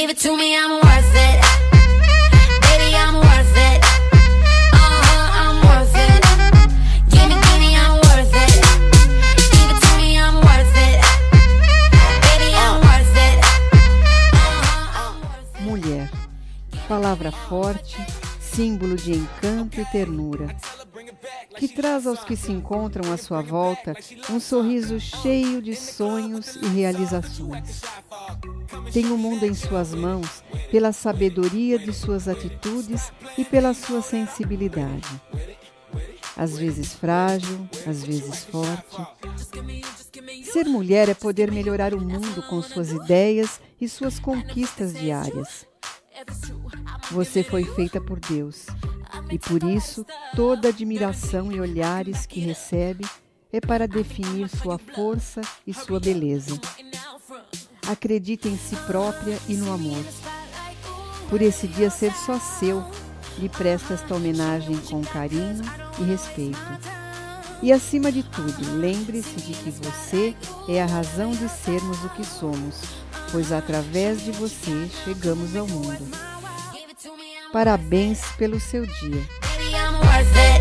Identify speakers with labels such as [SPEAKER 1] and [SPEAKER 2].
[SPEAKER 1] Give it to me, I'm worth it. Baby, I'm worth it. I'm worth it. Give me, I'm worth it. Give it to me, I'm worth it. Baby, I'm worth it. I'm worth it.
[SPEAKER 2] Mulher, palavra forte, símbolo de encanto e ternura, que traz aos que se encontram à sua volta um sorriso cheio de sonhos e realizações. Tem o mundo em suas mãos pela sabedoria de suas atitudes e pela sua sensibilidade. Às vezes frágil, às vezes forte. Ser mulher é poder melhorar o mundo com suas ideias e suas conquistas diárias. Você foi feita por Deus, e por isso toda admiração e olhares que recebe é para definir sua força e sua beleza. Acredite em si própria e no amor. Por esse dia ser só seu, lhe presto esta homenagem com carinho e respeito. E acima de tudo, lembre-se de que você é a razão de sermos o que somos, pois através de você chegamos ao mundo. Parabéns pelo seu dia.
[SPEAKER 1] Baby, I'm worth it.